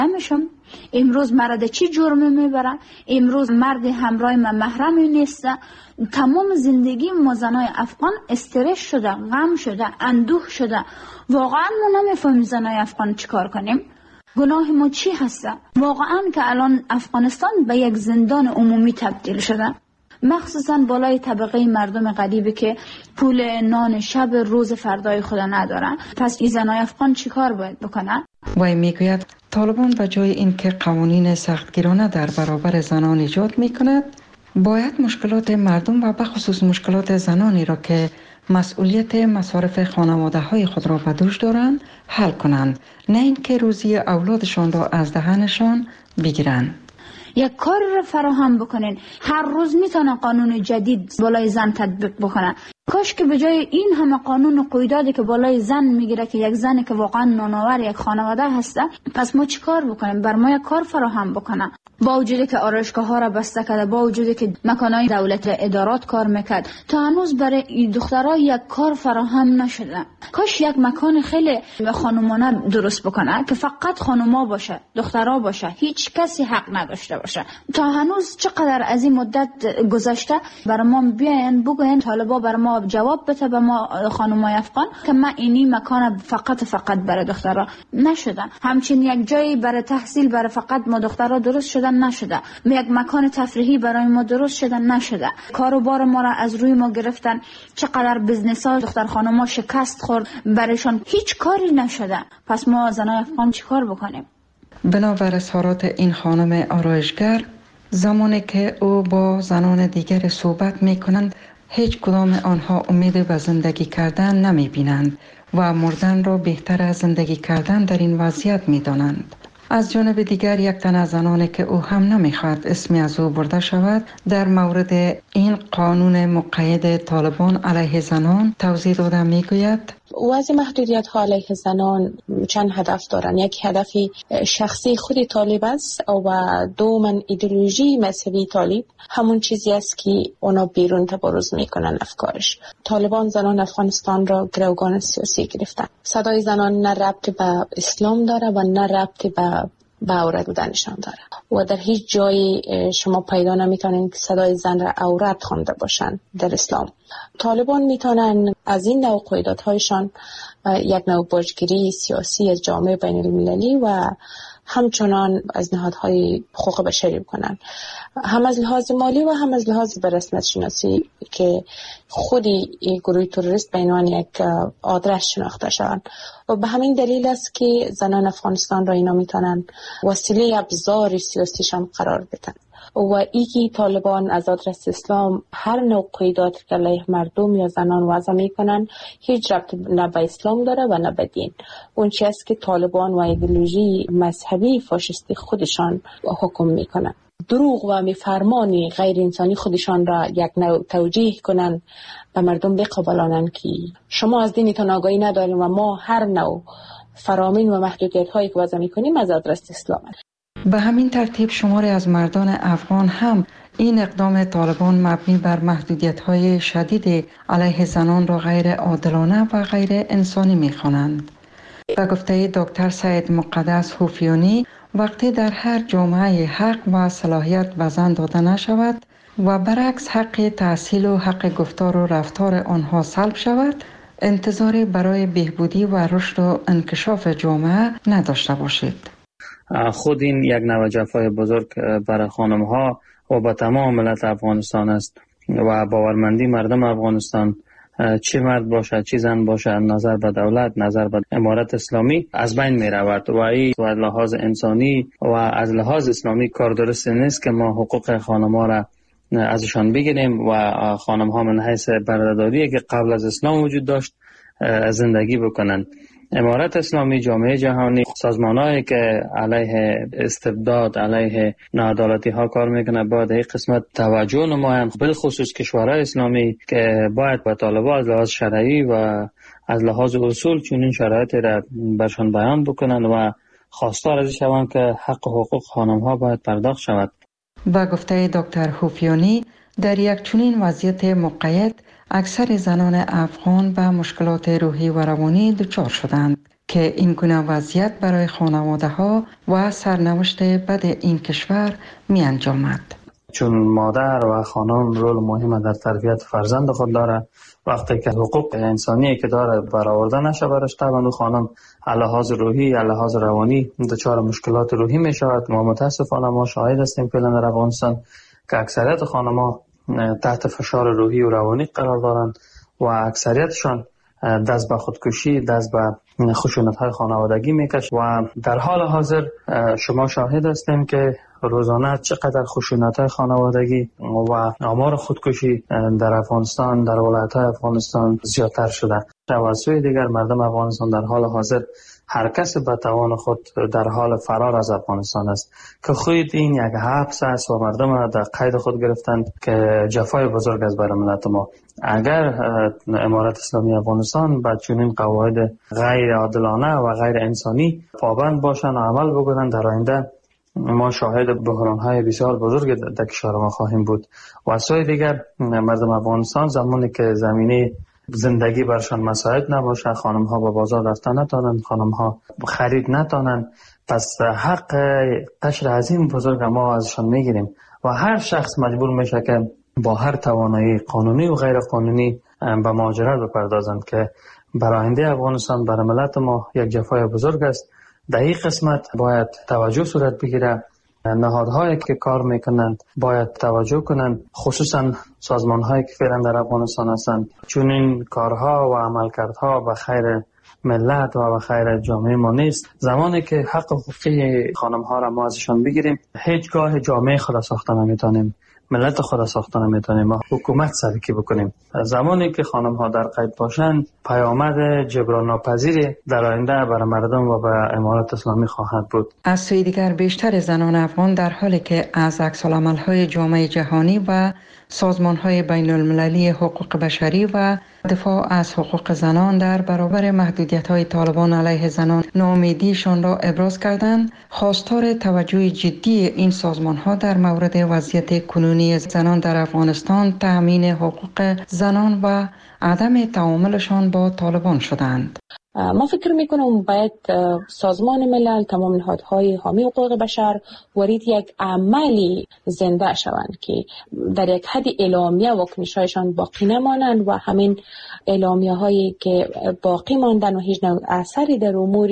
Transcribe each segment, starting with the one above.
نمیشم. امروز مرد چی جرمی میبره؟ امروز مرد همراه من محرمی نیست. تمام زندگی ما زنای افغان استرس شده، غم شده، اندوه شده. واقعا ما نمیفهمیم زنای افغان چیکار کنیم. گناه ما چی هسته؟ واقعا که الان افغانستان به یک زندان عمومی تبدیل شده، مخصوصا بالای طبقه مردم غریبی که پول نان شب روز فردای خود ندارن. پس این زنای افغان چیکار باید بکنن؟ وی میگوید طالبان به جای اینکه قوانین سختگیرانه در برابر زنان ایجاد میکند، باید مشکلات مردم و بخصوص مشکلات زنانی را که مسئولیت مصارف خانواده های خود را به دوش دارند حل کنند، نه اینکه روزی اولادشان را از دهنشان بگیرند. یک کار را فراهم بکنین. هر روز میتونن قانون جدید بالای زن تطبیق بکنن. کاش که به جای این همه قانون و قیوداتی که بالای زن میگیره که یک زنی که واقعا نانآور یک خانواده هسته، پس ما چیکار بکنیم؟ بر ما یک کار فراهم بکنن. با وجودی که آرایشگاه ها را بسته کرده، با وجودی که مکانهای دولت ادارات کار میکرد، تا هنوز برای این دخترها یک کار فراهم نشده. کاش یک مکان خیلی خانمانه درست بکنه که فقط خانوما باشه، دخترها باشه، هیچ کسی حق نداشته باشه. تا هنوز چقدر از این مدت گذشته، برای ما بیاین بگوین، طالبا برای ما جواب بده به ما خانمای افغان که ما اینی مکان فقط برای دخترها نشده. همچنین یک جایی برای تحصیل برای فقط ما دخترها درست شده نشده. یک مکان تفریحی برای ما درست شده نشده. کاروبار ما را از روی ما گرفتن. چقدر بزنس ها دختر خانما شکست خورد، برایشان هیچ کاری نشده. پس ما زنای افغان چیکار بکنیم؟ بنابر اظهارات این خانم آرایشگر، زمانی که او با زنان دیگر صحبت می کنند، هیچ کدام آنها امید به زندگی کردن نمی بینند و مردن را بهتر از زندگی کردن در این وضعیت می دانند. از جانب دیگر یک تن از زنانی که او هم نمیخواد اسمی از او برده شود، در مورد این قانون مقید طالبان علیه زنان توضیح داده میگوید: وضع محدودیت ها علیه زنان چند هدف دارن. یک هدفی شخصی خود طالب است و دومن ایدئولوژی مذهبی طالب، همون چیزی است که اونا بیرون تبارز میکنن افکارش. طالبان زنان افغانستان را گروگان سیاسی گرفتن. صدای زنان نه ربط به اسلام داره و نه ربط به عورت بودنشان داره و در هیچ جایی شما پیدا نمیتونین که صدای زن را عورت خوانده باشن در اسلام. طالبان میتونن از این نوع قیودات‌هایشان یک نوع باجگیری سیاسی از جامعه بین المللی و همچنان از نهادهای حقوق بشری بکنن، هم از لحاظ مالی و هم از لحاظ به رسمیت شناسی که خودی گروه تروریست به عنوان یک آدرس شناخته شوند. و به همین دلیل است که زنان افغانستان را اینا میتونن وسیله ابزار سیاسیشان قرار بدن. و ایگی طالبان از آدرس اسلام هر نوع قیودات که علیه مردم یا زنان وضع میکنن هیچ ربط نه به اسلام داره و نه به دین. اون چیزی است که طالبان و ایدئولوژی مذهبی فاشیستی خودشان حکم میکنن. دروغ و میفرمانی غیر انسانی خودشان را یک نوع توجیه کنن، به مردم بقبولانن که شما از دینتان آگاهی ندارین و ما هر نوع فرامین و محدودیت هایی که وضع میکنیم از آدرس اسلام. به همین ترتیب شماری از مردان افغان هم این اقدام طالبان مبنی بر محدودیت‌های شدید علیه زنان را غیر عادلانه و غیر انسانی می‌خوانند. به گفته دکتر سید مقدس حوفیانی، وقتی در هر جامعه حق و صلاحیت به زن داده نشود و برعکس حق تحصیل و حق گفتار و رفتار آنها سلب شود، انتظاری برای بهبودی و رشد و انکشاف جامعه نداشته باشید. خود این یک نوع جفای بزرگ برای خانم ها و با تمام ملت افغانستان است و باورمندی مردم افغانستان، چه مرد باشه چه زن باشه، نظر به دولت، نظر به امارت اسلامی از بین می رود و این از لحاظ انسانی و از لحاظ اسلامی کار درست نیست که ما حقوق خانم ها را ازشان بگیریم و خانم ها من حیث بردهداری که قبل از اسلام وجود داشت زندگی بکنند. امارت اسلامی، جامعه جهانی، سازمان‌هایی که علیه استبداد، علیه ناعدالتی ها کار میکنه باید این قسمت توجه نمایند، بالخصوص کشورهای اسلامی که باید با طالبان از لحاظ شرعی و از لحاظ اصول چنین شرایطی را برشان بیان بکنند و خواستار از شوند که حق و حقوق خانم ها باید پرداخت شود. با گفته دکتر حوفیانی، در یک چنین وضعیت مقید اکثر زنان افغان به مشکلات روحی و روانی دچار شدند که این گونه وضعیت برای خانواده ها و سرنوشت بد این کشور می انجامد. چون مادر و خانم رول مهم در تربیت فرزند خود داره، وقتی که حقوق انسانی که داره برآورده نشه برش، طبعا خانم لحاظ روحی لحاظ روانی دچار مشکلات روحی می شود. ما متاسفانه ما شاهد هستیم فعلا در افغانستان که اکثریت خانم‌ها تحت فشار روحی و روانی قرار دارند و اکثریتشان دست به خودکشی، دست به خشونت‌های خانوادگی میکشند و در حال حاضر شما شاهد هستیم که روزانه چقدر خشونت‌های خانوادگی و آمار خودکشی در افغانستان، در ولایت‌های افغانستان زیادتر شده. و از سوی دیگر مردم افغانستان در حال حاضر هر کس به توان خود در حال فرار از افغانستان است که خود این یک حبس است و مردم در قید خود گرفتند که جفای بزرگ است برای ملت ما. اگر امارت اسلامی افغانستان با چنین قواعد غیر عادلانه و غیر انسانی پابند باشند و عمل بکنند، در آینده ما شاهد بحران‌های بسیار بزرگ در کشور ما خواهیم بود. و از سوی دیگر مردم افغانستان زمانی که زمینه زندگی برشان مساعد نباشه، خانم‌ها با بازار رفتن نتانند، خانم‌ها خرید نتانند، پس حق قشر عظیم بزرگ ما ازشان میگیریم و هر شخص مجبور میشه که با هر توانایی قانونی و غیر قانونی به مهاجرت بپردازند که برای آینده افغانستان، برای ملت ما یک جفای بزرگ است. در این قسمت باید توجه صورت بگیره. نهادهایی که کار میکنند باید توجه کنند، خصوصا سازمانهایی که فعلا در افغانستان هستند، چون این کارها و عملکردها به خیر ملت و به خیر جامعه ما نیست. زمانی که حق حقوقی خانم‌ها را ما ازشان بگیریم، هیچگاه جامعه خود ساخته نمیتونیم، ملت خود ساخته نمیتونیم، ما حکومت سبکی بکنیم. زمانی که خانم‌ها در قید باشند، پیامد جبران ناپذیری در آینده برای مردم و به امارت اسلامی خواهد بود. از سوی دیگر بیشتر زنان افغان در حالی که از عکس‌العمل‌های جامعه جهانی و سازمان‌های بین‌المللی حقوق بشری و دفاع از حقوق زنان در برابر محدودیت‌های طالبان علیه زنان ناامیدیشان را ابراز کردند، خواستار توجه جدی این سازمان‌ها در مورد وضعیت کنونی زنان در افغانستان، تأمین حقوق زنان و عدم تعاملشان با طالبان شدند. ما فکر میکنم باید سازمان ملل، تمام نهادهای حامی حقوق بشر ورید یک عملی زنده شوند که در یک حد اعلامیه واکنش‌هایشان باقی نمانند و همین اعلامیه هایی که باقی ماندن و هیچ نوع اثری در امور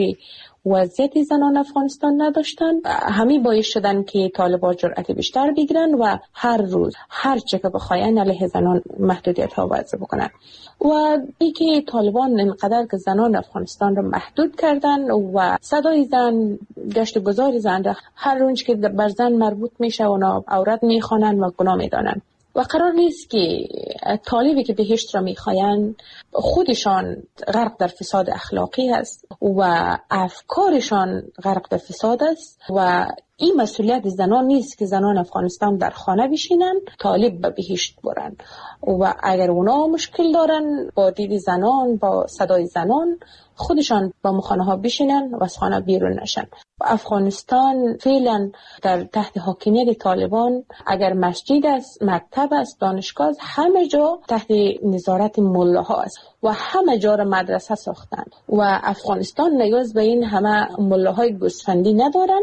وضعیت زنان افغانستان نداشتن، همین باعث شدن که طالبان جرأت بیشتر بگیرن و هر روز هر چه که بخواین علیه زنان محدودیت ها وضع بکنن. و این که طالبان اینقدر که زنان افغانستان رو محدود کردن و صدای زن، گشت گذار زن هر اونچه که بر زن مربوط میشه اونا عورت میخوانن و گناه میدانن. و قرار نیست که طالبی که بهشت را میخواین خودشان غرق در فساد اخلاقی است و افکارشان غرق در فساد است و این مسئولیت زنان نیست که زنان افغانستان در خانه بشینن طالب به بهشت برن. و اگر اونا مشکل دارن با دید زنان، با صدای زنان، خودشان با مخانه ها بشینن و از خانه بیرون نشن. و افغانستان فعلا در تحت حاکمیت طالبان اگر مسجد است، مکتب است، دانشگاه است، همه جا تحت نظارت ملاها است و همه جا را مدرسه ساختن و افغانستان نیاز به این همه ملاهای گوسفندی ندارن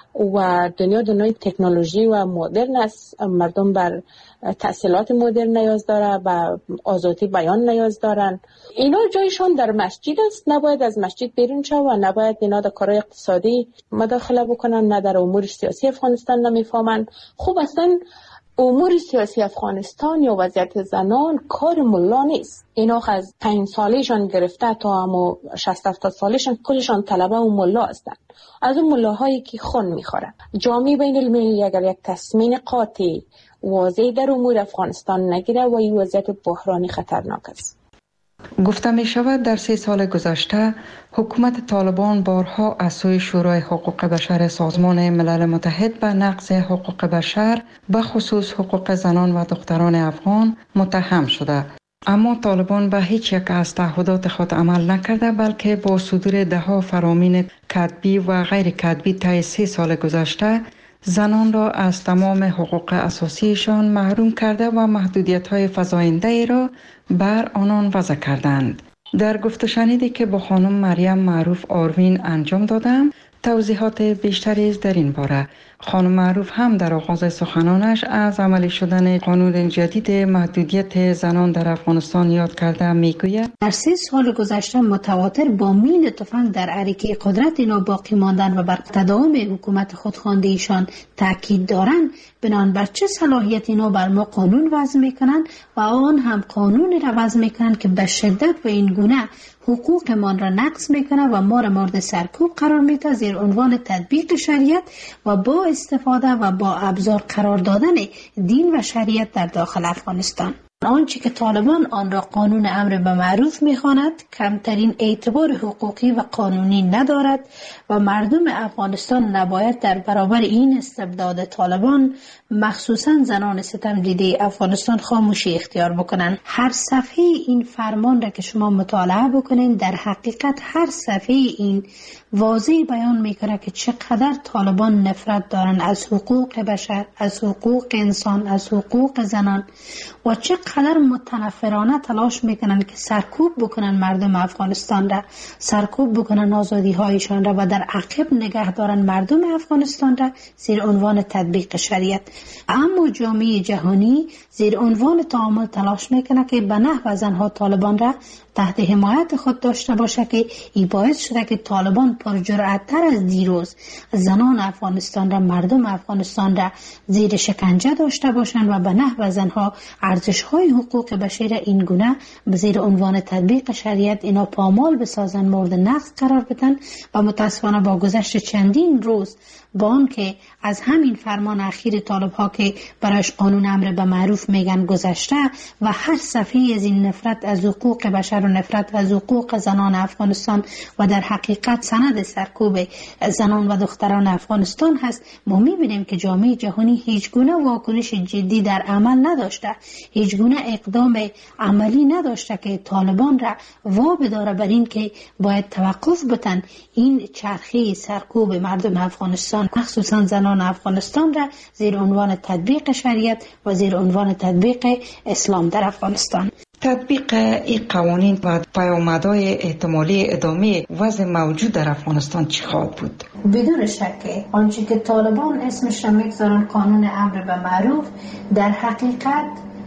و دنیای تکنولوژی و مدرن است. مردم بر تحصیلات مدرن نیاز داره، و آزادی بیان نیاز دارن. اینا جایشان در مسجد است، نباید از مسجد بیرون شو و نباید اینا در کارهای اقتصادی مداخله بکنن، نه در امور سیاسی افغانستان نمیفهمن. خب اصلا امور سیاسی افغانستان یا وضعیت زنان کار ملا نیست. اینا از 5 سالشان گرفته تا همو 60-70 سالشان کلشان طلبه و ملا هستند. از اون ملاهایی که خون میخورن. جامعه بین المللی اگر یک تصمیم قاطع واضح در امور افغانستان نگیره و این وضعیت بحرانی خطرناک است. گفته می شود در 3 سال گذشته حکومت طالبان بارها از سوی شورای حقوق بشر سازمان ملل متحد به نقض حقوق بشر به خصوص حقوق زنان و دختران افغان متهم شده، اما طالبان به هیچ یک از تعهدات خود عمل نکرده، بلکه با صدور ده‌ها فرامین کتبی و غیر کتبی طی 3 سال گذشته زنان را از تمام حقوق اساسیشان محروم کرده و محدودیت‌های فزاینده‌ای را بر آنان وضع کردند. در گفت و شنیدی که با خانم مریم معروف آروین انجام دادم توضیحات بیشتری در این باره. خانم معروف هم در آغاز سخنانش از عملی شدن قانون جدید محدودیت زنان در افغانستان یاد کرده میگوید در 3 سال گذشته متواتر با میل تفنگ در عریقه قدرت اینا باقی ماندن و بر تداوم حکومت خودخوانده ایشان تاکید دارند، بنان بر چه صلاحیت اینا بر ما قانون وضع میکنن و آن هم قانون را وضع میکنن که به شدت و این گونه حقوق ما را نقض میکنه و ما را مورد سرکوب قرار میده زیر عنوان تطبیق شریعت و با استفاده و با ابزار قرار دادن دین و شریعت در داخل افغانستان. آنچه که طالبان آن را قانون امر به معروف میخواند کمترین اعتبار حقوقی و قانونی ندارد و مردم افغانستان نباید در برابر این استبداد طالبان مخصوصا زنان ستم دیده افغانستان خاموشی اختیار بکنند. هر صفحه این فرمان را که شما مطالعه بکنین در حقیقت هر صفحه این واضح بیان میکنه که چقدر طالبان نفرت دارن از حقوق بشر، از حقوق انسان، از حقوق زنان و چقدر متنفرانه تلاش میکنن که سرکوب بکنن مردم افغانستان را، سرکوب بکنن آزادی هایشان را و در عقب نگه دارن مردم افغانستان را زیر عنوان تطبیق شریعت. اما جامعه جهانی زیر عنوان تعامل تلاش میکنه که به نحو زنها طالبان را تحت حمایت خود داشته باشه که این باعث شده که طالبان پرجرأت‌تر از دیروز زنان افغانستان را، مردم افغانستان را زیر شکنجه داشته باشند و به نحو زنها ارزش‌های حقوق بشر این گونه به زیر عنوان تطبیق شریعت اینا پامال بسازن، مورد نقض قرار بدن و متاسفانه با گذشت چندین روز با آن که از همین فرمان اخیر طالب ها که برایش قانون امر به معروف میگن گذشته و هر صفحه از این نفرت از حقوق بشر و نفرت از حقوق زنان افغانستان و در حقیقت سند سرکوب زنان و دختران افغانستان هست، ما میبینیم که جامعه جهانی هیچ گونه واکنش جدی در عمل نداشته، هیچ گونه اقدام عملی نداشته که طالبان را وابداره بر این که باید توقف بتن این چرخه سرکوب مردم افغانستان مخصوصا زنان افغانستان را زیر عنوان تطبیق شریعت و زیر عنوان تطبیق اسلام در افغانستان. تطبیق این قوانین و پیامدهای احتمالی ادامه وضع موجود در افغانستان چی خواهد بود؟ بدون شک آنچه که طالبان اسمش را میگذارن قانون امر به معروف در حقیقت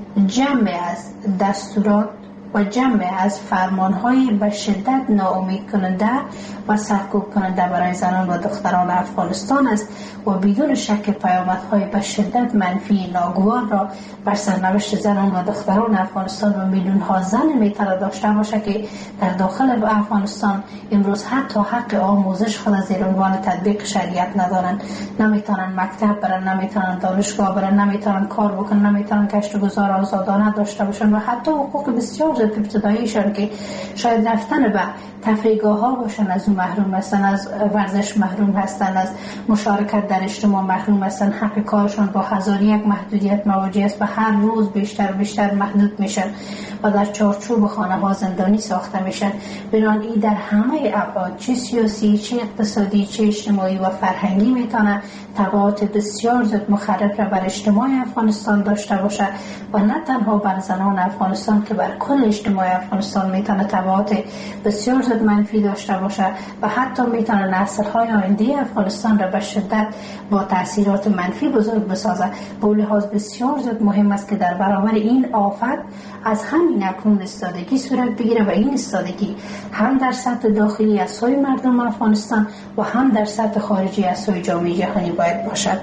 جمع از دستورات و جمع از فرمانهای به شدت ناامید کننده و سرکوب کننده برای زنان و دختران افغانستان است و بدون شک پیامدهای به شدت منفی ناگوار را بر سرنوشت زنان و دختران افغانستان و میلیون ها زن میتونه داشته باشه که در داخل افغانستان امروز حتی حق آموزش خود زیر عنوان تطبیق شریعت ندارن، نمیتونن مکتب برن، نمیتونن دانشگاه برن، نمیتونن کار بکنن، نمیتونن کشت و گذار آزادانه داشته باشن و حتی حقوق بسیار ابتداییشان که شاید رفتن به تفریحگاه ها باشن از اون محروم هستن، از ورزش محروم هستن، از مشارکت در اجتماع محروم هستن، حق کارشان با 1001 محدودیت مواجه است و هر روز بیشتر و بیشتر محدود میشن و در چارچوب خانه ها زندانی ساخته میشن. بنابراین این در همه ابعاد چه سیاسی، چه اقتصادی، چه اجتماعی و فرهنگی میتونه تبعات بسیار زیاد مخرب را بر اجتماع افغانستان داشته باشه و نه تنها بر زنان افغانستان که بر کل اجتماع افغانستان میتونه تبعات بسیار زیاد منفی داشته باشه و حتی میتونه نسل‌های آینده افغانستان را به شدت با تاثیرات منفی بزرگ بسازه. به لحاظ بسیار زیاد مهم است که در برابر این آفت از همین اکنون ایستادگی صورت بگیره و این ایستادگی هم در سطح داخلی از سوی مردم افغانستان و هم در سطح خارجی از سوی جامعه جهانی باید باشد.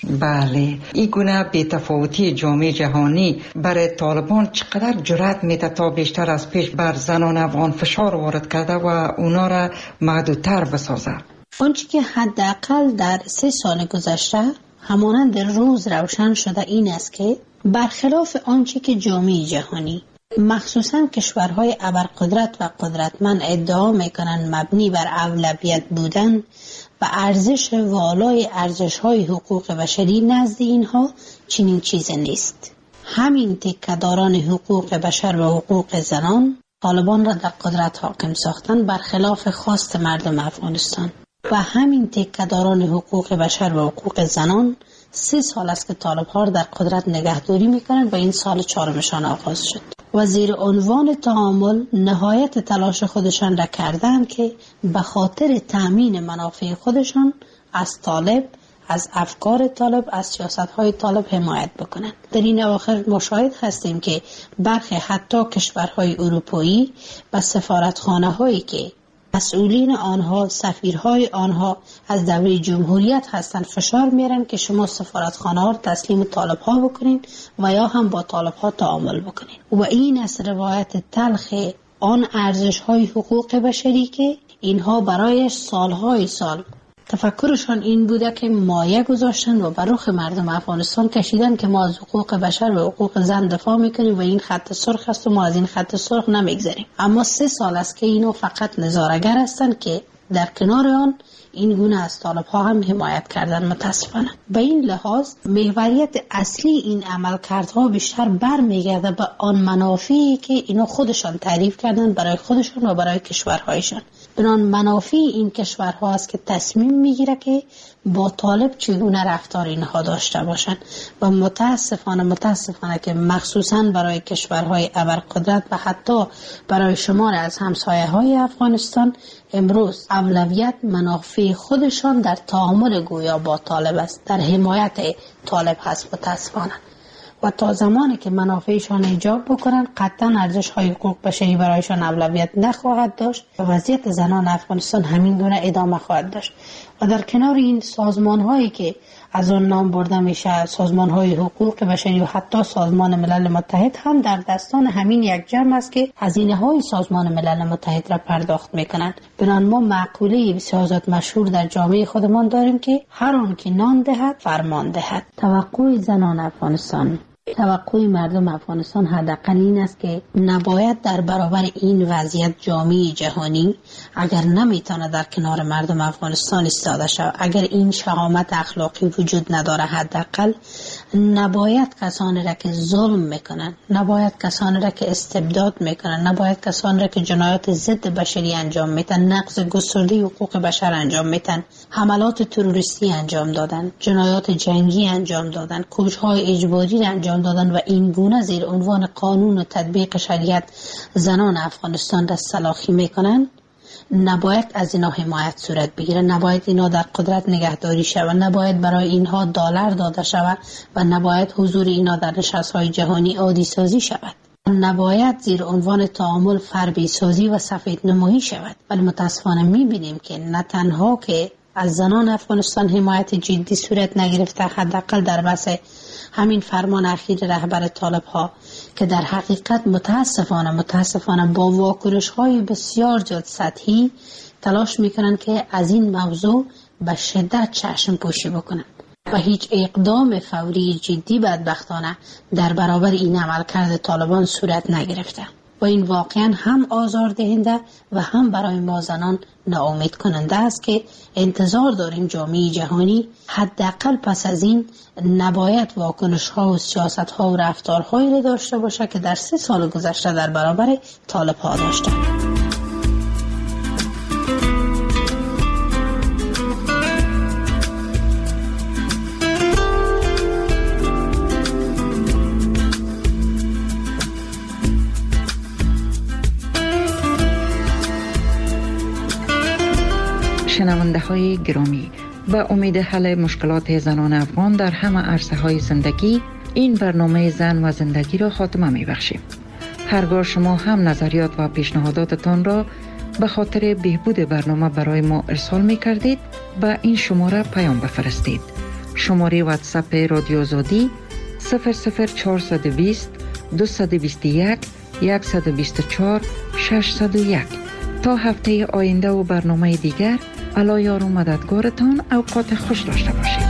بله، این گونه بی‌تفاوتی جامعه جهانی برای طالبان چقدر جرأت میده تا بیشتر از پیش بر زنان افغان فشار وارد کرده و اونا را محدودتر بسازه؟ آنچه که حداقل در 3 سال گذشته همانند روز روشن شده این است که برخلاف آنچه که جامعه جهانی مخصوصا کشورهای ابرقدرت و قدرتمند ادعا میکنند مبنی بر اولویت بودن و ارزش والای ارزش‌های حقوق بشری نزد اینها چنین چیزی نیست. همین تکه‌داران حقوق بشر و حقوق زنان طالبان را در قدرت حاکم ساختن برخلاف خواست مردم افغانستان و همین تکه‌داران حقوق بشر و حقوق زنان 3 سال است که طالب‌ها را در قدرت نگهداری می‌کنند و این سال 4مشان آغاز شد. و زیر عنوان تعامل نهایت تلاش خودشان را کردند که به خاطر تأمین منافع خودشان از طالب، از افکار طالب، از سیاست‌های طالب حمایت بکنند. در این اواخر مشاهد هستیم که برخی حتی کشورهای اروپایی و سفارتخانه‌هایی که مسئولین آنها، سفیرهای آنها از دوره جمهوریت هستند فشار میارن که شما سفارتخانه ها رو تسلیم طالب ها بکنین و یا هم با طالب ها تعامل بکنین. و این از روایت تلخ آن ارزش های حقوق بشری که اینها برایش سالهای سال تفکرشان این بوده که مایه گذاشتن و بر رخ مردم افغانستان کشیدن که ما از حقوق بشر و حقوق زن دفاع میکنیم و این خط سرخ است و ما از این خط سرخ نمیگذریم. اما 3 سال است که اینو فقط نظاره‌گر هستند که در کنار آن این گونه از طالب ها هم حمایت کردن. متاسفانه به این لحاظ محوریت اصلی این عملکردها بیشتر برمیگرده به آن منافعی که اینا خودشان تعریف کردن برای خودشان و برای کشورهایشان. بنان منافع این کشورها است که تصمیم میگیره که با طالب چگونه رفتار اینها داشته باشند و متاسفانه که مخصوصا برای کشورهای ابرقدرت و حتی برای شمار از همسایه‌های افغانستان امروز اولویت منافع خودشان در تعامل گویا با طالب است، در حمایت طالب هست. متاسفانه و تا زمانی که منافعشان ایجاب بکنن قطعا ارزش های حقوق بشری برایشان اولویت نخواهد داشت و وضعیت زنان افغانستان همین گونه ادامه خواهد داشت. و در کنار این سازمان هایی که از آن نام برده میشه، سازمان های حقوق بشری و حتی سازمان ملل متحد هم در دستان همین یک جمع است که هزینه های سازمان ملل متحد را پرداخت میکنند. بنان ما مقوله بسیار مشهور در جامعه خودمان داریم که هر آن که نان دهد فرمان دهد. توقع زنان افغانستان، توقع مردم افغانستان حداقل این است که نباید در برابر این وضعیت جامعه جهانی اگر نمیتونه در کنار مردم افغانستان ایستاده شود، اگر این شهامت اخلاقی وجود نداره، حداقل نباید کسانی را که ظلم میکنن، نباید کسانی را که استبداد میکنن، نباید کسانی را که جنایات ضد بشری انجام میدن، نقض گسترده حقوق بشر انجام میدن، حملات تروریستی انجام دادن، جنایات جنگی انجام دادن، کشتارهای اجباری انجام دادن و این گونه زیر عنوان قانون و تطبیق شریعت زنان افغانستان را سلاخی میکنن، نباید از اینا حمایت صورت بگیره، نباید اینا در قدرت نگهداری شود، نباید برای اینها دلار داده شود و نباید حضور اینا در نشست‌های جهانی عادی سازی شود، نباید زیر عنوان تعامل فربی سازی و سفید نمایی شود. ولی متاسفانه میبینیم که نه تنها که از زنان افغانستان حمایت جدی صورت نگرفته، حداقل در بحث همین فرمان اخیر رهبر طالب ها که در حقیقت متاسفانه با واکنش های بسیار زیاد سطحی تلاش میکنن که از این موضوع به شدت چشم پوشی بکنن و هیچ اقدام فوری جدی بدبختانه در برابر این عملکرد طالبان صورت نگرفته و این واقعا هم آزاردهنده و هم برای ما زنان ناامید کننده است که انتظار داریم جامعه جهانی حداقل پس از این نباید واکنش ها و سیاست ها و رفتارهایی را داشته باشه که در 3 سال گذشته در برابر طالب ها داشته. شنونده های گرامی، به امید حل مشکلات زنان افغان در همه عرصه های زندگی این برنامه زن و زندگی را خاتمه می بخشیم. هرگاه شما هم نظریات و پیشنهاداتتان را به خاطر بهبود برنامه برای ما ارسال می کردید به این شماره پیام بفرستید. شماره واتساپ رادیو آزادی 00420 221 124 601. تا هفته آینده و برنامه دیگر، الله یار و مددگارتان. اوقات خوش داشته باشید.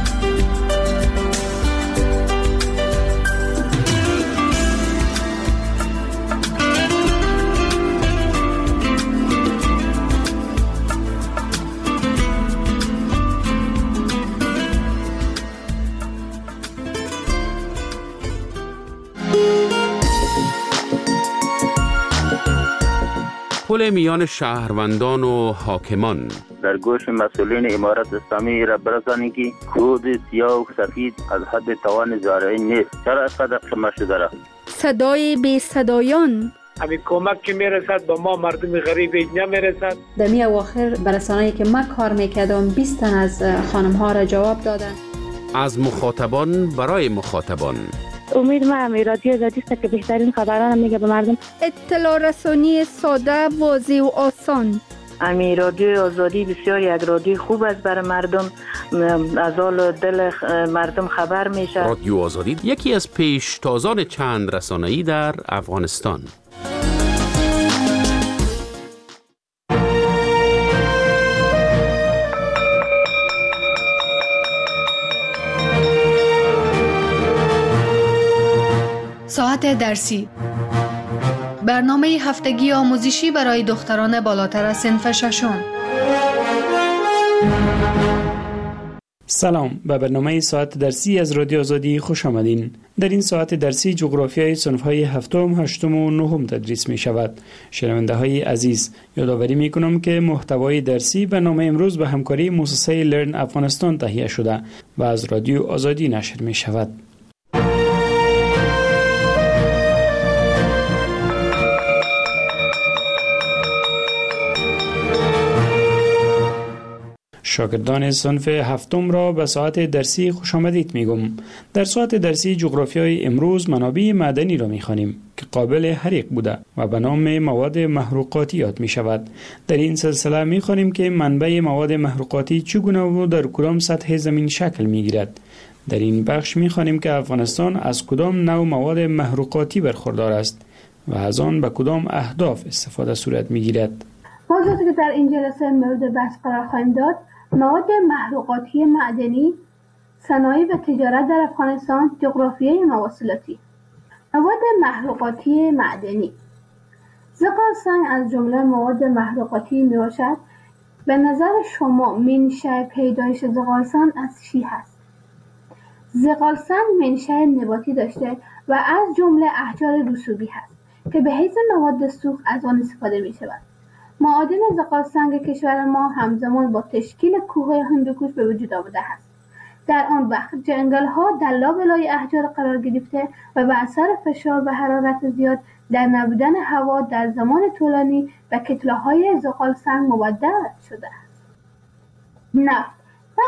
پل میان شهروندان و حاکمان. در گوش مسئولین امارت اسلامی را برسانید که کود سیاه و سفید از حد توان زارعین نیست. چرا اینقدر شما شده را؟ صدای بی صدایان. همین کمک که میرسد به ما مردم غریب نمیرسد. دمی اواخر برسانه‌ای که من کار میکردم 20 تن از خانم ها را جواب دادن. از مخاطبان برای مخاطبان. امید ما رادیو آزادی است که بهترین خبران میگه به مردم. اطلاع رسانی ساده، واضح و آسان. رادیو آزادی بسیار یک رادیو خوب است برای مردم، از حال دل مردم خبر میشه. رادیو آزادی یکی از پیشتازان چند رسانه‌ای در افغانستان. ساعت درسی، برنامه هفتگی آموزشی برای دختران بالاتر از صنف ششم. سلام، به برنامه ساعت درسی از رادیو آزادی خوش آمدین. در این ساعت درسی جغرافیای صنف‌های هفتم، هشتم و نهم تدریس می شود. شنونده های عزیز، یادآوری می کنم که محتوای درسی برنامه امروز به همکاری مؤسسه لرن افغانستان تهیه شده و از رادیو آزادی نشر می شود. شاگردان صنف هفتم را به ساعت درسی خوش آمدید میگم. در ساعت درسی جغرافیای امروز منابع معدنی را میخوانیم که قابل حریق بوده و به نام مواد محروقاتی یاد می شود. در این سلسله میخوانیم که منبع مواد محروقاتی چگونه و در کدام سطح زمین شکل میگیرد. در این بخش میخوانیم که افغانستان از کدام نوع مواد محروقاتی برخوردار است و از آن به کدام اهداف استفاده صورت میگیرد. موضوعی که در این جلسه مورد بحث قرار خواهیم داد، مواد محروقاتی معدنی، صنایع و تجارت در افغانستان، جغرافیای مواصلاتی. مواد محروقاتی معدنی. زغال سنگ از جمله مواد محروقاتی می باشد. به نظر شما منشأ پیدایش زغال سنگ از چی هست؟ زغال سنگ منشأ نباتی داشته و از جمله احجار رسوبی هست که به حیث مواد سوخت از آن استفاده می شود. معادن زغال سنگ کشور ما همزمان با تشکیل کوه هندوکش به وجود آمده است. در آن وقت جنگل‌ها در لابلای احجار قرار گرفته و به اثر فشار و حرارت زیاد در نبودن هوا در زمان طولانی به کتله‌های زغال سنگ مبدل شده است. نفت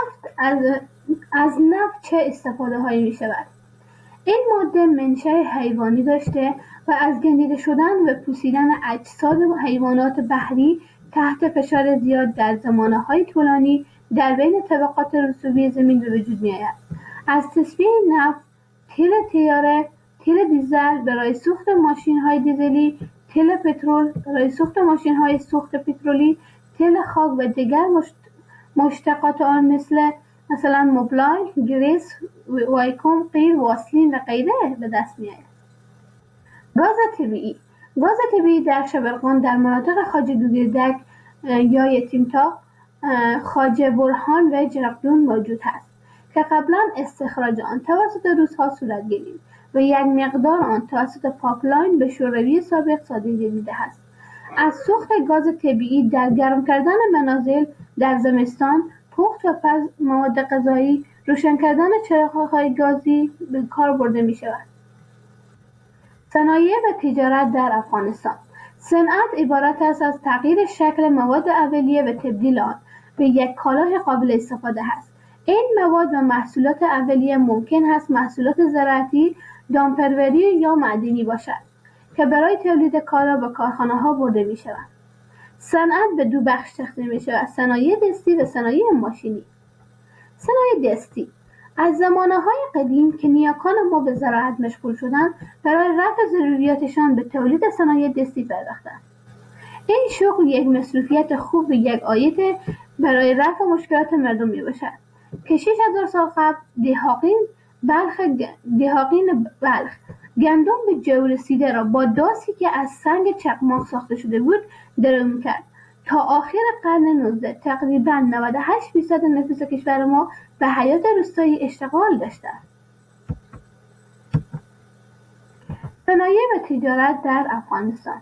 از نفت چه استفاده هایی می شود؟ این ماده منشأ حیوانی داشته و از گندیده شدن و پوسیدن اجساد حیوانات بحری تحت فشار زیاد در زمانه‌های طولانی در بین طبقات رسوبی زمین به وجود می‌آید. از تصفیه نفت، تیل طیاره، تیل دیزل برای سوخت ماشین‌های دیزلی، تیل پترول برای سوخت ماشین‌های سوخت پترولی، تیل خاک و دیگر مشتقات آن مثلا موبلای، گریس، وایکوم، قیر، واسلین و غیره به دست می‌آید. گاز طبیعی در شبرغان در مناطق خواجه دوگیردک یا یتیمتا، خواجه برهان و جرقدون موجود است که قبلا استخراج آن توسط روس‌ها صورت گرفت و یک مقدار آن توسط پاپلاین به شوروی سابق صادر گردیده است. از سوخت گاز طبیعی در گرم کردن منازل در زمستان، پخت و پز مواد غذایی، روشن کردن چراغ‌های گازی به کار برده می شود. صنایع و تجارت در افغانستان. صنعت عبارت است از تغییر شکل مواد اولیه و تبدیل آن به یک کالای قابل استفاده است. این مواد و محصولات اولیه ممکن است محصولات زراعتی، دامپروری یا معدنی باشد که برای تولید کالا به کارخانه‌ها برده می‌شوند. صنعت به دو بخش تقسیم می‌شود: صنایع دستی و صنایع ماشینی. صنایع دستی از زمانه‌های قدیم که نیاکان ما به زراعت مشغول شدند، برای رفع ضروریاتشان به تولید صنایع دستی پرداختند. این شغل یک مصروفیت خوب و یک عاید برای رفع مشکلات مردم میباشد که 6000 سال قبل دهاقین بلخ گندم به جو رسیده را با داسی که از سنگ چقماق ساخته شده بود درو می‌کرد. تا آخر قرن 19 تقریباً 98% نفوس کشور ما به حیات روستایی اشتغال داشتند. صنایع و تجارت در افغانستان.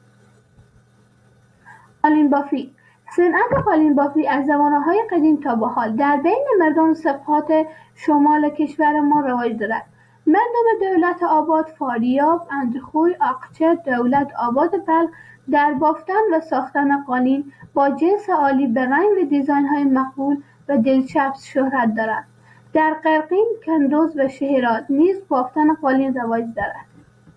قالین بافی. صنعت قالین بافی از زمانه‌های قدیم تا به حال در بین مردم سبقات شمال کشور ما رواج دارد. مردم دولت آباد، فاریاب، اندخوی، آقچه، دولت آباد بلخ در بافتن و ساختن قالین با جنس عالی به رنگ و دیزاین های مقبول و دلچسب شهرت دارد. در قرقین، کندوز و شهرات نیز بافتن قالین رواج دارد.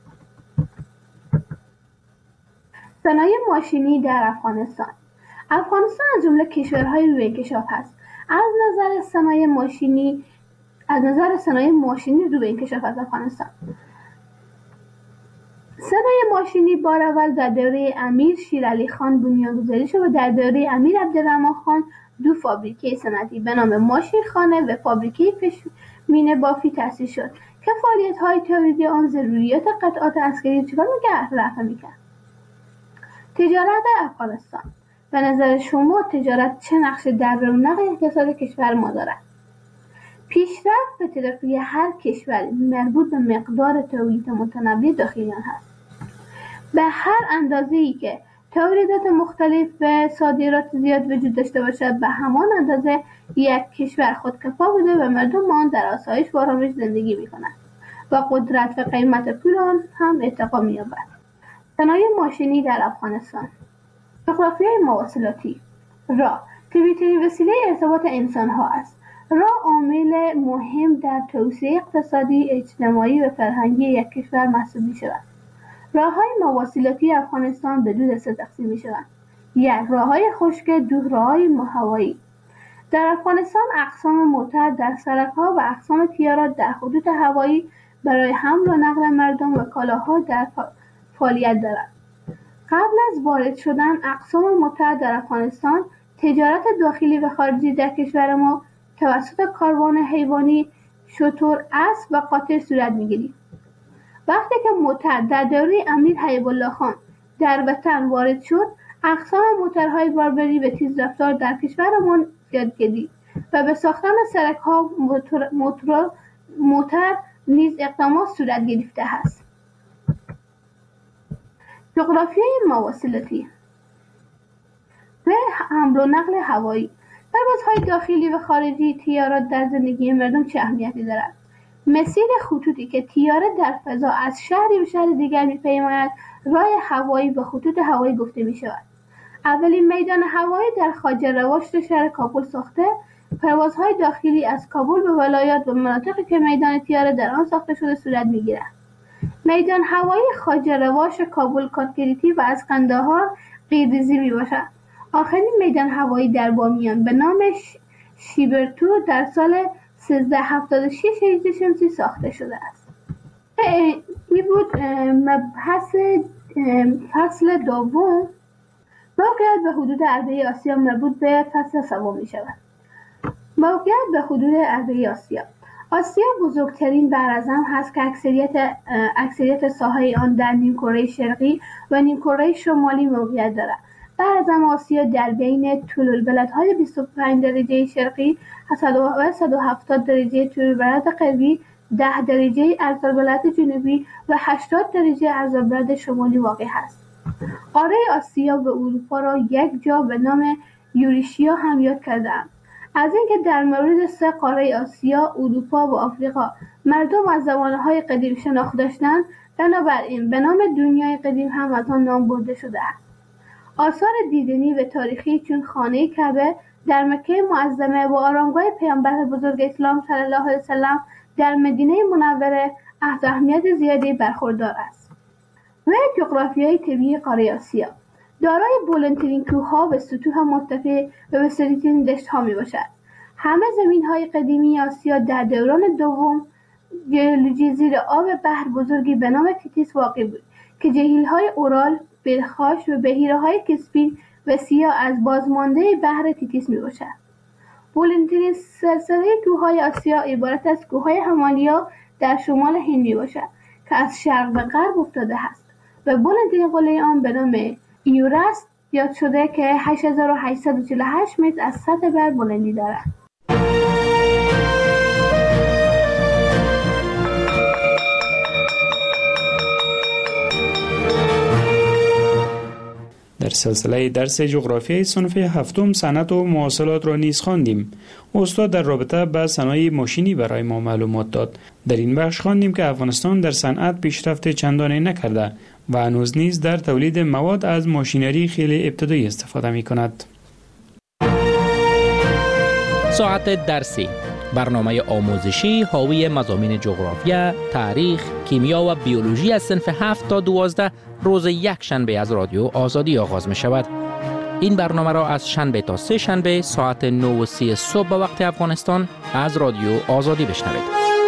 صنایع ماشینی در افغانستان. افغانستان از جمله کشورهای روی انکشاف است. از نظر صنایع ماشینی روی انکشاف از افغانستان. صنایع ماشینی بار اول در دوره امیر شیرعلی خان بنیانگذاری شد و در دوره امیر عبدالرحمن خان 2 فابریکه صنعتی به نام ماشین خانه و فابریکه پشمینه بافی تأسیس شد که فعالیت‌های تولیدی آن ضروریات قطعات عسکری چگونه رفع می‌کرد. تجارت افغانستان. به نظر شما تجارت چه نقشی در رونق اقتصاد کشور ما دارد؟ پیشرفت و ترقی هر کشور مربوط به مقدار تولید متنوع داخلی آن است. به هر اندازه‌ای که تولیدات مختلف و صادرات زیاد وجود داشته باشد، به همان اندازه یک کشور خودکفا بوده و مردم آن در آسایش و آرامش زندگی می‌کنند و قدرت و قیمت پول آن هم ارتقا می‌یابد. صنایع ماشینی در افغانستان. جغرافیای مواصلاتی. راه که بهترین وسیله ارتباط انسان‌ها است. راه عامل مهم در توسعه اقتصادی، اجتماعی و فرهنگی یک کشور محسوب می‌شود. راه‌های مواصلاتی افغانستان به 2 دسته تقسیم می‌شوند. 1. راه‌های خشک، 2. راه‌های هوایی. در افغانستان اقسام موتر در سرک‌ها و اقسام تیارات در خطوط هوایی برای حمل و نقل مردم و کالاها در فعالیت دارد. قبل از وارد شدن اقسام موتر در افغانستان، تجارت داخلی و خارجی در کشور ما توسط کاروان حیوانی، شتر، اسب و قاطر صورت می‌گیرد. وقتی که موتر در دوره امیر حبیب الله خان در وطن وارد شد، اقسام موترهای باربری و تیزرفتار در کشورمان زیاد گردید و به ساختن سرک‌ها موتر نیز اقدامات صورت گرفته است. جغرافیای مواصلاتی و حمل و نقل هوایی. پروازهای داخلی و خارجی تیارات در زندگی مردم چه اهمیتی دارد؟ مسیر خطوطی که تیاره در فضا از شهری به شهر دیگر می‌پیماید راه هوایی و خطوط هوایی گفته می‌شود. اولین میدان هوایی در خواجه رواشت شهر کابل ساخته، پروازهای داخلی از کابل به ولایات و مناطقی که میدان تیاره در آن ساخته شده صورت می‌گیرد. میدان هوایی خواجه رواش کابل کاتگریتی و از قندهار قیرریزی میباشد. آخرین میدان هوایی در بامیان به نام شیبرتو در سال 1376 هجری شمسی ساخته شده است. این بود مبحث فصل دوم. موقعیت به حدود عربه آسیا مربوط به فصل سوم می شود. موقعیت به حدود عربه آسیا. آسیا بزرگترین براعظم هست که اکثریت ساحه آن در نیمکره شرقی و نیمکره شمالی موقعیت دارد. براعظم آسیا در بین طول‌البلدهای 25 درجه شرقی و 170 درجه طول‌البلد غربی، 10 درجه عرض‌البلد جنوبی و 80 درجه عرض‌البلد شمالی واقع است. قاره آسیا و اروپا را یک جا به نام یوریشیا هم یاد کرده‌اند. از اینکه در مورد 3 قاره آسیا، اروپا و آفریقا مردم از زمانهای قدیم شناخت داشتند، بنابراین به نام دنیای قدیم هم از آن نام برده شده است. آثار دیدنی و تاریخی چون خانه کعبه در مکه معظمه و آرامگاه پیامبر بزرگ اسلام صلی الله علیه وسلم در مدینه منوره از اهمیت زیادی برخوردار است. و جغرافیای طبیعی قاره آسیا دارای بلندترین کوه‌ها و سطوح مرتفع و وسیع‌ترین دشت‌ها میباشد. همه زمین‌های قدیمی آسیا در دوران دوم ژئولوژی زیر آب بحر بزرگی به نام تیتیس واقع بود که جهیل‌های اورال، برخاش و بحیره‌های کسپین و سیاه از بازمانده بحر تیتیس میباشد. بلندترین سلسله کوه‌های آسیا عبارت از کوه‌های همالیا در شمال هند میباشد که از شرق به غرب افتاده است و بلندترین قله آن به نام ایورست یاد شده که 8848 متر از سطح بر بلندی دارد. در سلسله درس جغرافیای صنف هفتم صنعت و مواصلات را نیز خواندیم. استاد در رابطه با صنایع ماشینی برای ما معلومات داد. در این بخش خواندیم که افغانستان در صنعت پیشرفت چندانی نکرده و هنوز نیز در تولید مواد از ماشینری خیلی ابتدایی استفاده می کند. ساعت درسی، برنامه آموزشی حاوی مضامین جغرافیا، تاریخ، کیمیا و بیولوژی از صنف 7 تا 12 روز یک شنبه از رادیو آزادی آغاز می شود. این برنامه را از شنبه تا سه شنبه ساعت 9:30 صبح به وقت افغانستان از رادیو آزادی بشنوید.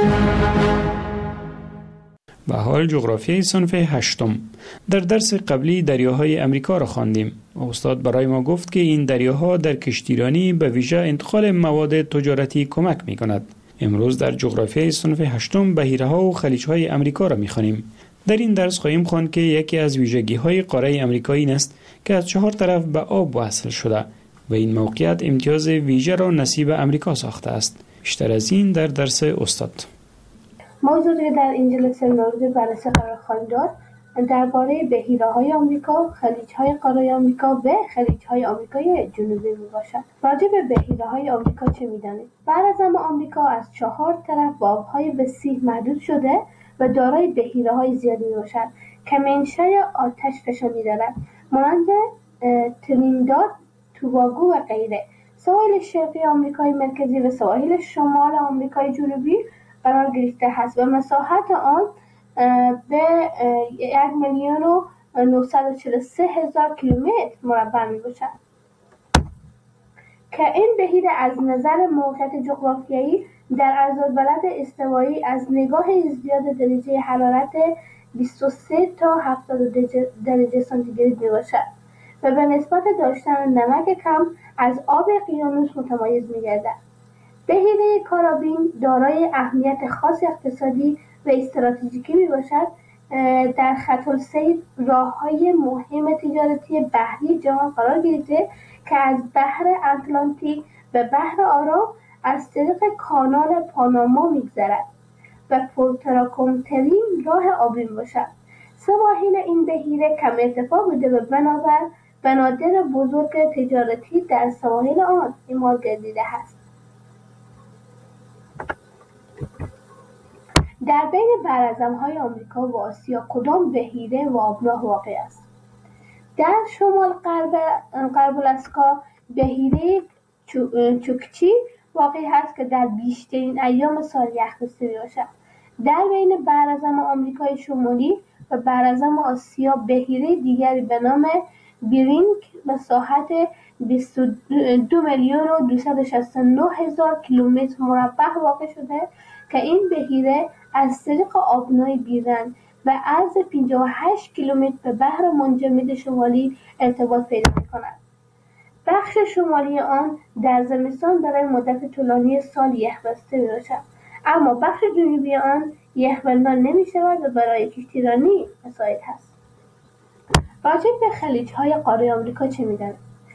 و حال جغرافیای صنف 8. در درس قبلی دریاهای امریکا را خواندیم. استاد برای ما گفت که این دریاها در کشتیرانی به ویژه انتقال مواد تجارتی کمک می کند. امروز در جغرافیای صنف 8 بحیره‌ها و خلیج‌های امریکا را می‌خوانیم. در این درس خواهیم خواند که یکی از ویژگی‌های قاره امریکا این است که از 4 طرف به آب وصل شده و این موقعیت امتیاز ویژه را نصیب امریکا ساخته است. بیشتر از این در درس استاد. موضوعی در این جلسه مورد بررسی قرار خواهیم داد درباره بحیره‌های آمریکا، خلیج‌های قاره آمریکا و خلیج‌های آمریکای جنوبی میباشد. راجع به بحیره‌های آمریکا چه می‌دانید؟ براعظم آمریکا از 4 طرف با آب‌های وسیع محدود شده و دارای بحیره‌های زیادی میباشد که منشأ آتش فشانی دارد، مانند ترینیداد، توباگو و غیره. سواحل شرقی آمریکای مرکزی و سواحل شمال آمریکای جنوبی قرار گرفته است و مساحت آن به 1,943,000 کیلومتر مربع می باشد که این بحیره از نظر موقعیت جغرافیایی در عرض‌البلد استوایی از نگاه ازدیاد درجه حرارت 23 تا 70 درجه سانتیگراد می باشد و به نسبت داشتن نمک کم از آب اقیانوس متمایز می گردد. بحیره کارابین دارای اهمیت خاص اقتصادی و استراتژیکی می باشد. در خط السیر راه‌های مهم تجارتی بحری جهان قرار گرفته که از بحر اتلانتیک به بحر آرام از طریق کانال پاناما می‌گذرد و پرتراکن‌ترین راه آبی می‌باشد. سواحل این بحیره کم ارتفاع بوده و بنابر بنادر بزرگ تجارتی در سواحل آن اعمال گردیده است. در بین براعظم‌های آمریکا و آسیا کدام بحیره و آبراه واقع است؟ در شمال غرب الاسکا بحیره چوکچی واقع است که در بیشترین ایام سال یخ‌بسته می‌باشد. در بین براعظم آمریکای شمالی و براعظم آسیا بحیره دیگری به نام بیرینگ مساحت 22,269,000 کیلومتر مربع واقع شده که این بحیره از طریق آبنای بیرنگ و عرض 58 کیلومتر به بحر منجمد شمالی ارتباط پیدا می‌کند. بخش شمالی آن در زمستان برای مدت طولانی سال یخ‌بسته می‌باشد، اما بخش جنوبی آن یخبندان نمی‌شود و برای کشتیرانی مساعد است. راجع به خلیج‌های قاره آمریکا چه می‌دانید؟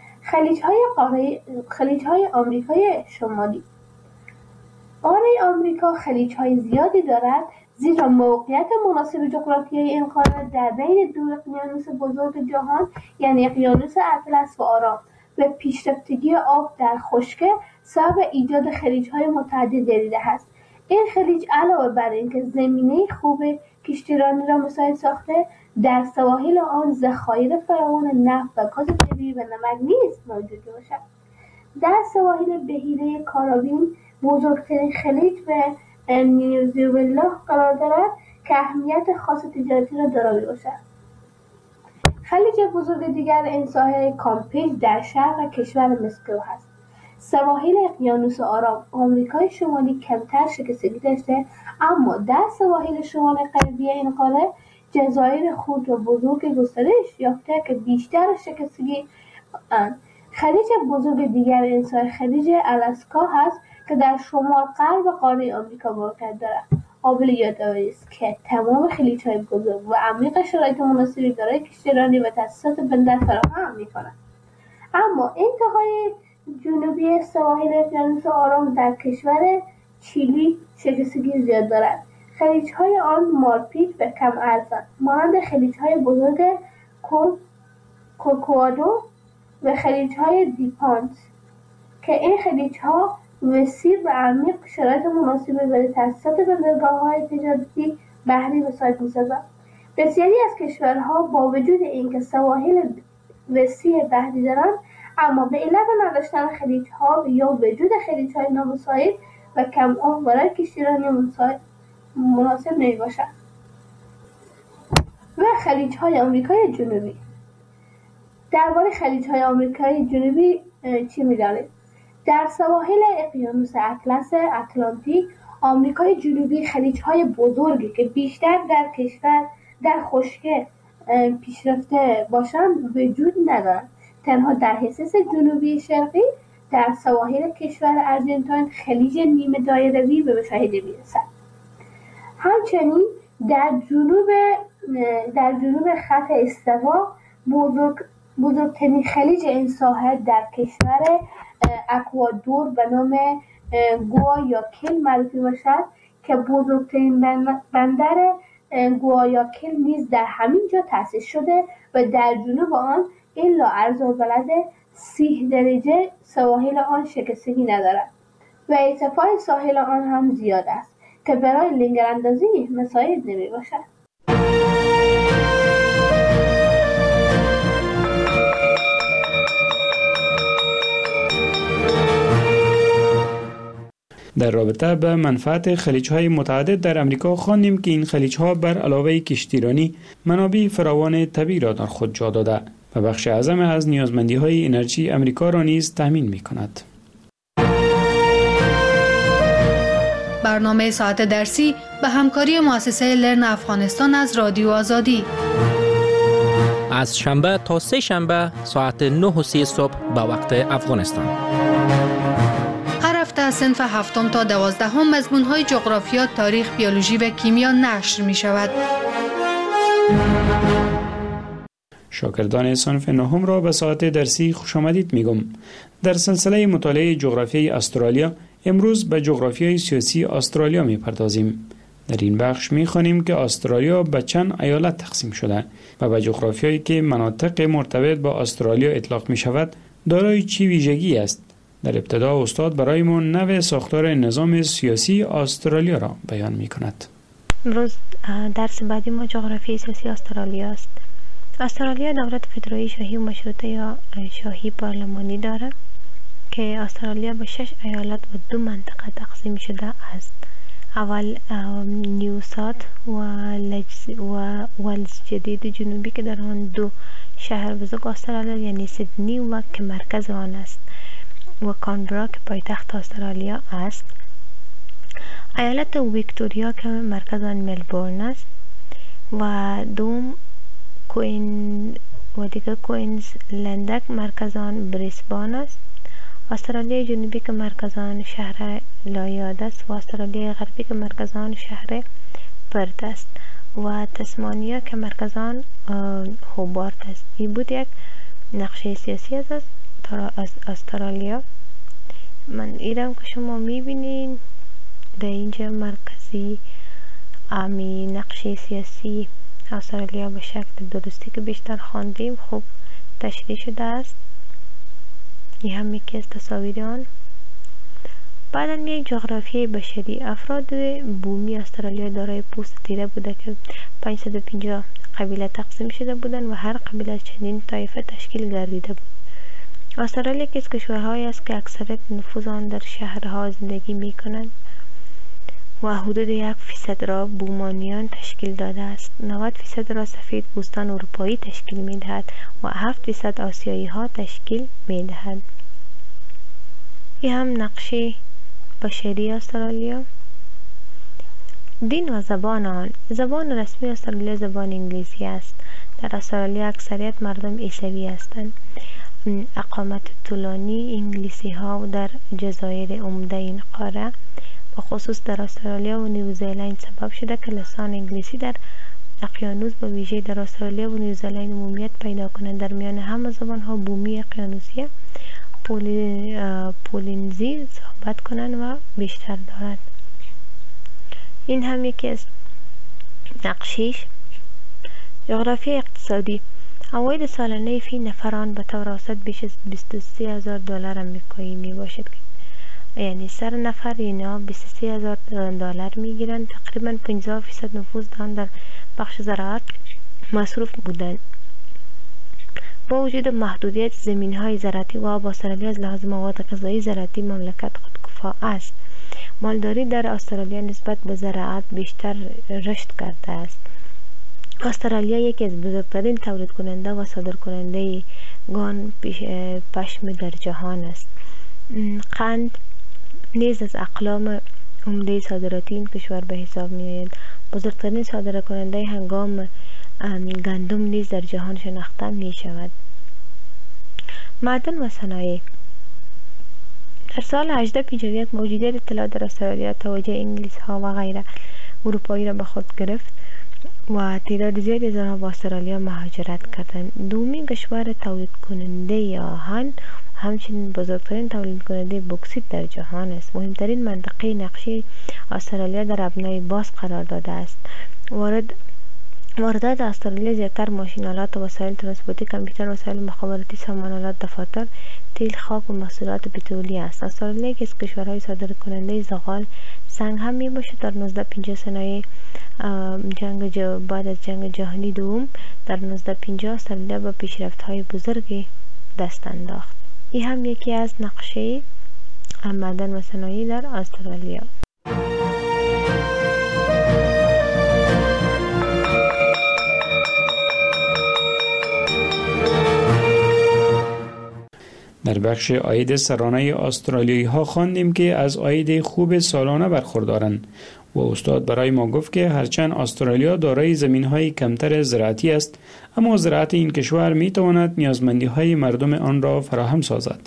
خلیج‌های آمریکای شمالی. قاره آمریکا خلیج‌های زیادی دارد زیرا موقعیت مناسب جغرافیایی این قاره در بین دو اقیانوس بزرگ جهان یعنی اقیانوس اطلس و آرام و پیشرفتگی آب در خشکی سبب ایجاد خلیج‌های متعدد گردیده است. این خلیج علاوه بر اینکه زمینه خوب کشتیرانی را مساعد ساخته، در سواحل آن ذخایر فراوان نفت و گاز طبیعی و نمک نیز موجود باشد. در سواحل بحیره کارابین بزرگترین خلیج به نیوزیلند قرار دارد که اهمیت خاص تجارتی را دارا باشد. خلیج بزرگ دیگر این ساحل کامپیج در شرق کشور مسکو است. سواحل اقیانوس آرام آمریکای شمالی کمتر شکستگی داشته، اما در سواحل شمال غربی این قاره جزایر خرد و بزرگ گسترش یافته که بیشتر شکستگی خلیج بزرگ دیگر این ساحل خلیج آلاسکا هست که در شمال غرب قاره آمریکا موقعیت دارد. قابل یادآوری است که تمام خلیج‌های بزرگ و عمیق شرایط مناسبی برای کشتیرانی و تاسیسات بندر فراهم می‌کنند. اما انتهای جنوبی سواحل اقیانوس آرام در کشور چیلی شکستگی زیاد دارد. خلیج‌های آن مارپیچ و کم عرضند، مانند خلیج‌های بزرگ کوکوادو و خلیج‌های دیپانت که این خلیج‌ها وسیع و عمیق شرایط مناسبی برای تأسیسات بندرگاه‌های تجارتی بحری وسایل می‌سازند. بسیاری از کشورها با وجود اینکه سواحل وسیع بحری دارند، اما به علت نداشتن خلیج‌ها یا وجود خلیج‌های نامساعد و کم عمق برای کشتیرانی مناسب نمی‌باشد. و خلیج‌های آمریکای جنوبی. درباره خلیج‌های آمریکای جنوبی چی می‌دانید؟ در سواحل اقیانوس اطلنتیک آمریکای جنوبی خلیج‌های بزرگی که بیشتر در کشور در خشکی پیشرفته باشند وجود ندارند. تنها در حصص جنوبی شرقی در سواحل کشور ارژنتین خلیج نیمه دایروی به مشاهده می‌رسد. همچنین در جنوب خط استوا بزرگترین خلیج این ساحل در کشور اکوادور به نام گوایاکیل معروف می‌باشد که بزرگترین بندر گوایاکیل نیز در همین جا تأسیس شده و در جنوب آن الا عرض‌البلد 30 درجه سواحل آن شکستگی ندارد و ارتفاع ساحل آن هم زیاد است که برای لنگراندازی مساعد نمی‌باشد. در رابطه به منفعت خلیج‌های متعدد در امریکا خواندیم که این خلیج‌ها بر علاوه کشتیرانی منابع فراوان طبیعی را در خود جا داده و بخش اعظم از نیازمندی‌های انرژی امریکا را نیز تامین می‌کند. برنامه ساعت درسی به همکاری مؤسسه لرن افغانستان از رادیو آزادی از شنبه تا سه شنبه ساعت 9:30 صبح به وقت افغانستان. هر هفته از صنف 7 تا 12 مضمون‌های جغرافیا، تاریخ، بیولوژی و کیمیا نشر می‌شود. شاگردان صنف 9 را به ساعت درسی خوش آمدید میگم. در سلسله مطالعه جغرافیای استرالیا امروز به جغرافیای سیاسی استرالیا میپردازیم. در این بخش میخوانیم که استرالیا به چند ایالت تقسیم شده و به جغرافیایی که مناطق مرتبط با استرالیا اطلاق می شود دارای چی ویژگی است. در ابتدا استاد برایمان نوع ساختار نظام سیاسی استرالیا را بیان می کند. امروز درس بعدی ما جغرافیای سیاسی استرالیا است. استرالیا دولت فدرالی شاهی و مشروطه یا شاهی پارلمانی دارد که استرالیا به 6 ایالت و 2 منطقه تقسیم شده است. اول نیو ساوت و ولز جدید جنوبی که در آن 2 شهر بزرگ استرالیا یعنی سیدنی و که مرکز آن است و کانبرا که پایتخت استرالیا است. ایالت ویکتوریا که مرکز آن ملبورن است و دوم کوئینزلند مرکز آن بریسبان است. استرالیا جنوبی که مرکز آن شهر لایاد است و استرالیا غربی که مرکز آن شهر پرت است و تسمانیا که مرکز آن هوبارت است. این بود یک نقشه سیاسی از استرالیا. من ایرم که شما میبینین در اینجا مرکزی امی نقشه سیاسی استرالیا به شکل درستی که بیشتر خواندیم خوب تشریح شده است. این هم یکی از تصاویر آن. بعدا یک جغرافیای بشری. افراد بومی استرالیا دارای پوست تیره بوده که 550 قبیله تقسیم شده بودند و هر قبیله از چندین طایفه تشکیل گردیده بود. استرالیا یکی از کشورهایی است که اکثریت نفوذ آن در شهرها زندگی می کنند و حدود 1% را بومانیان تشکیل داده است. 90% را سفید پوستان اروپایی تشکیل می دهد و 7% آسیایی ها تشکیل می دهد. این هم نقشه بشری استرالیا. دین و زبان آن. زبان رسمی استرالیا زبان انگلیسی است. در استرالیا اکثریت مردم عیسوی هستند. اقامت طولانی انگلیسی ها در جزایر عمده این قاره و خصوص در استرالیا و نیوزیلند سبب شده که لسان انگلیسی در اقیانوس به ویژه در استرالیا و نیوزیلند عمومیت پیدا کنند. در میان همه زبان ها بومی اقیانوسی پولینزی صحبت کنند و بیشتر دارد. این هم یکی از نقشیش. جغرافی اقتصادی. عواید سالانه فی نفران به طور اوسط بیش از 23000 دلار آمریکایی می باشد، یعنی سر نفر اینا 23000 دلار می گیرند. تقریبا 50% نفوذ دارند در بخش زراعت مصروف بودند. با وجود محدودیت زمین‌های زراعتی و آب، استرالیا از لحاظ مواد غذایی زراعتی مملکت خودکفا است. مالداری در استرالیا نسبت به زراعت بیشتر رشد کرده است. استرالیا یکی از بزرگترین تولید کننده و صادر کننده گان پشم در جهان است. قند نیز از اقلام عمده صادراتی این کشور به حساب می آید. بزرگترین صادر کننده هنگام گندم نیز در جهان شناخته می شود. معدن و صنایع. در سال 1851 موجودیت اطلاعات در استرالیا توجه انگلیس ها و غیر اروپایی را به خود گرفت و تعداد زیادی از آنها به استرالیا مهاجرت کردند. دومین کشور تولید کننده آهن، همچنین بزرگترین تولید کننده بوکسیت در جهان است. مهمترین منطقه نقشی استرالیا در ابنای باز قرار داده است. واردات استرالیا زیادتر ماشین‌آلات و وسایل ترانسپورتی، کامپیوتر، وسایل مخابراتی، سامان‌آلات، دفاتر، تیل، خاک و محصولات پترولی است. استرالیا که از کشورهای صادر کننده زغال سنگ هم می باشد. در 1950 صنایع بعد از جنگ جهانی دوم در 1950 استرالیا با پیشرفت‌های بزرگی دست انداخت. این هم یکی از نقشه معدن و صنایع در استرالیا. در بخش عاید سرانه استرالیایی ها خواندیم که از عاید خوب سالانه برخوردارند و استاد برای ما گفت که هرچند استرالیا دارای زمین های کمتر زراعتی است، اما زراعت این کشور می تواند نیازمندی های مردم آن را فراهم سازد.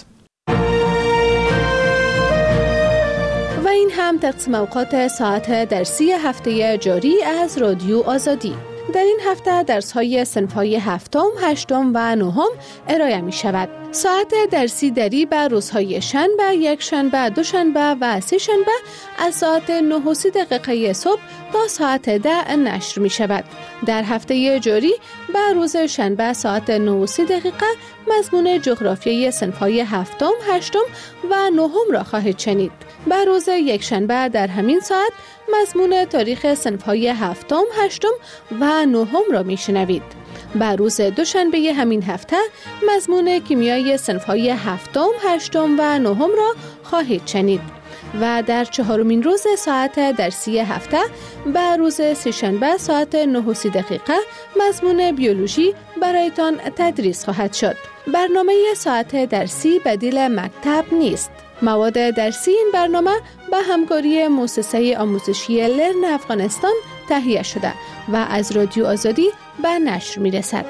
و این هم تقسیم اوقات ساعت درسی هفته جاری از رادیو آزادی. در این هفته درس‌های صنف‌های هفتم، هشتم و نهم ارائه می شود. ساعت درسی دری به روزهای شنبه، یک شنبه، دوشنبه و سه شنبه از ساعت 9:30 صبح تا ساعت 10 نشر می شود. در هفته جاری به روز شنبه ساعت 9:30 مضمون جغرافیای صنف‌های هفتم، هشتم و نهم را خواهید شنید. به روز یک شنبه در همین ساعت مضمون تاریخ صنف‌های هفتم، هشتم و نهم را میشنوید. به روز دوشنبه همین هفته مضمون کیمیای صنف‌های هفتم، هشتم و نهم را خواهید شنید. و در چهارمین روز ساعت درسی هفته به روز سه‌شنبه ساعت 9:30 مضمون بیولوژی برایتان تدریس خواهد شد. برنامه ساعت درسی بدیل مکتب نیست. مواد درسی این برنامه به همکاری مؤسسه آموزشی لرن افغانستان تهیه شده و از رادیو آزادی به نشر می رسد.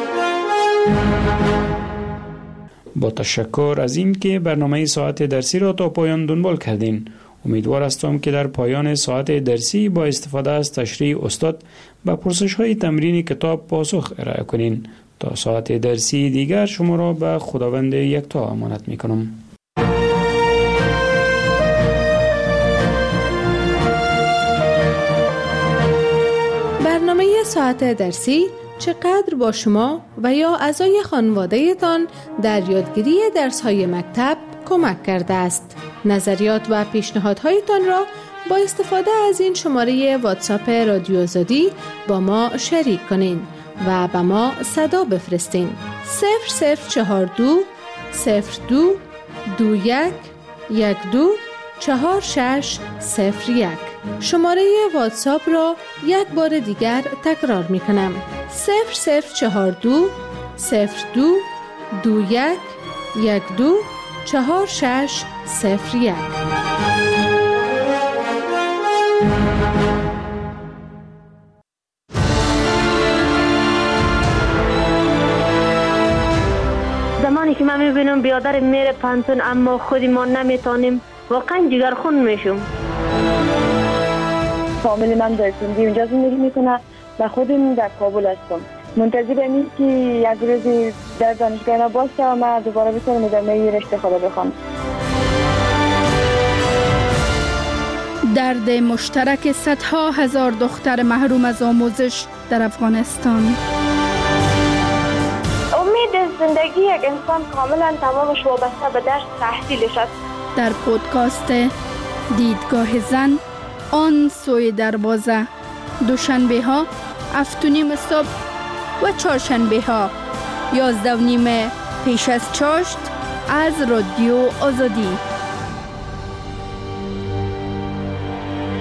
با تشکر از این که برنامه ساعت درسی را تا پایان دنبال کردین. امیدوار هستم که در پایان ساعت درسی با استفاده از تشریح استاد به پرسش‌های تمرین کتاب پاسخ ارائه کنین. تا ساعت درسی دیگر شما را به خداوند یکتا امانت می‌کنم. برنامه ساعت درسی چقدر با شما و یا اعضای خانواده‌تان در یادگیری درس‌های مکتب کمک کرده است. نظریات و پیشنهادهایتان را با استفاده از این شماره واتساپ رادیو آزادی با ما شریک کنین و به ما صدا بفرستین. 0042 02 21 12 4601. شماره واتساپ را یک بار دیگر تکرار می کنم. 0042 02 21 12 4601. زمانی که من میبینم بیادر میره پانتون اما خودی ما نمیتونیم، واقعا جگرخون میشم. فامیل من در سندی اونجا زندگی میکنه و خودم در کابل هستم. منتظرم این که یک روزی در دانشگاه باشه و من دوباره بتونم ادامه رشته خود بخونم. درد مشترک صدها هزار دختر محروم از آموزش در افغانستان. زندگی یک انسان کاملا تمامش وابسته به درس تحصیلش است. در پودکاست دیدگاه زن آن سوی دروازه، دوشنبه ها 7:30 صبح و چهارشنبه ها 11:30 پیش از چاشت از رادیو آزادی.